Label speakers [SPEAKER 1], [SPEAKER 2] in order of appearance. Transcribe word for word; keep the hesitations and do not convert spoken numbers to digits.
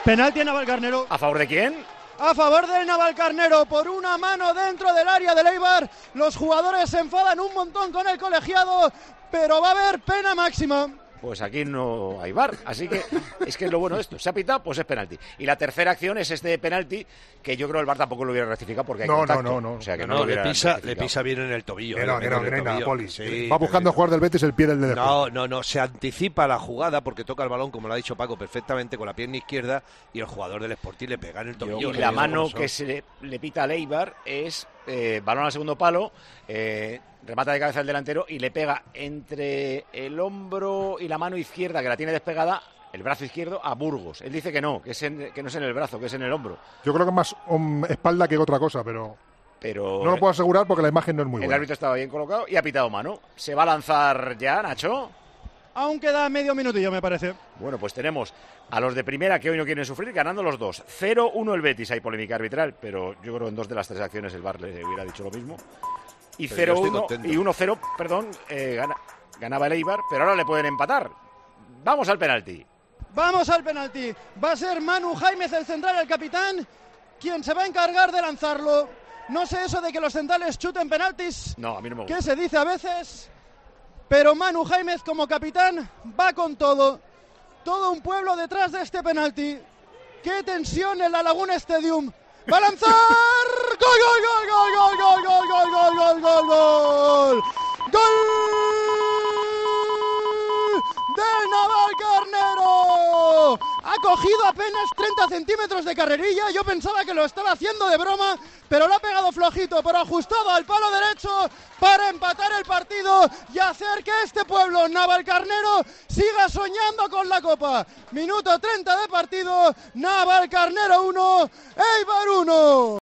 [SPEAKER 1] Penalti en Navalcarnero.
[SPEAKER 2] ¿A favor de quién?
[SPEAKER 1] A favor del Navalcarnero, por una mano dentro del área del Eibar. Los jugadores se enfadan un montón con el colegiado, pero va a haber pena máxima.
[SPEAKER 2] Pues aquí no hay V A R, así que es que es lo bueno de esto. Se ha pitado, pues es penalti. Y la tercera acción es este penalti, que yo creo que el V A R tampoco lo hubiera rectificado porque hay
[SPEAKER 3] no,
[SPEAKER 2] contacto.
[SPEAKER 3] No, no, no.
[SPEAKER 2] O sea, que
[SPEAKER 4] no,
[SPEAKER 2] no,
[SPEAKER 4] no
[SPEAKER 2] lo
[SPEAKER 4] le, pisa, le pisa bien en el tobillo.
[SPEAKER 3] Que no, que no, que no hay nada, Poli.
[SPEAKER 4] Sí,
[SPEAKER 3] va buscando jugar del Betis el pie del de
[SPEAKER 4] No, no, no, se anticipa la jugada porque toca el balón, como lo ha dicho Paco, perfectamente con la pierna izquierda y el jugador del Sporting le pega en el tobillo.
[SPEAKER 2] Y la mano que se le, le pita al Eibar es eh, balón al segundo palo, eh, remata de cabeza el delantero y le pega entre el hombro y la mano izquierda, que la tiene despegada, el brazo izquierdo, a Burgos. Él dice que no, que, es en, que no es en el brazo, que es en el hombro.
[SPEAKER 3] Yo creo que es más um, espalda que otra cosa, pero...
[SPEAKER 2] pero
[SPEAKER 3] no lo puedo asegurar porque la imagen no es muy buena.
[SPEAKER 2] El árbitro estaba bien colocado y ha pitado mano. ¿Se va a lanzar ya, Nacho?
[SPEAKER 1] Aún queda medio minutillo, me parece.
[SPEAKER 2] Bueno, pues tenemos a los de primera que hoy no quieren sufrir, ganando los dos. cero uno el Betis, hay polémica arbitral, pero yo creo que en dos de las tres acciones el V A R le hubiera dicho lo mismo. Y cero uno y uno cero, perdón, eh, gana, ganaba el Eibar, pero ahora le pueden empatar. Vamos al penalti.
[SPEAKER 1] Vamos al penalti. Va a ser Manu Jaimez, el central, el capitán, quien se va a encargar de lanzarlo. No sé eso de que los centrales chuten penaltis.
[SPEAKER 2] No, a mí no me gusta.
[SPEAKER 1] Que se dice a veces, pero Manu Jaimez como capitán va con todo. Todo un pueblo detrás de este penalti. ¡Qué tensión en la Laguna Stadium! ¡Va a lanzar! ¡Gol, gol, gol, gol, gol, gol, gol, gol, gol, gol, gol! ¡Gol! ¡Del Navalcarnero! Ha cogido apenas treinta centímetros de carrerilla. Yo pensaba que lo estaba haciendo de broma, pero lo ha pegado flojito, pero ajustado al palo derecho para empatar el partido y hacer que este pueblo navalcarnero siga soñando con la Copa. Minuto treinta de partido, Navalcarnero uno, Eibar uno.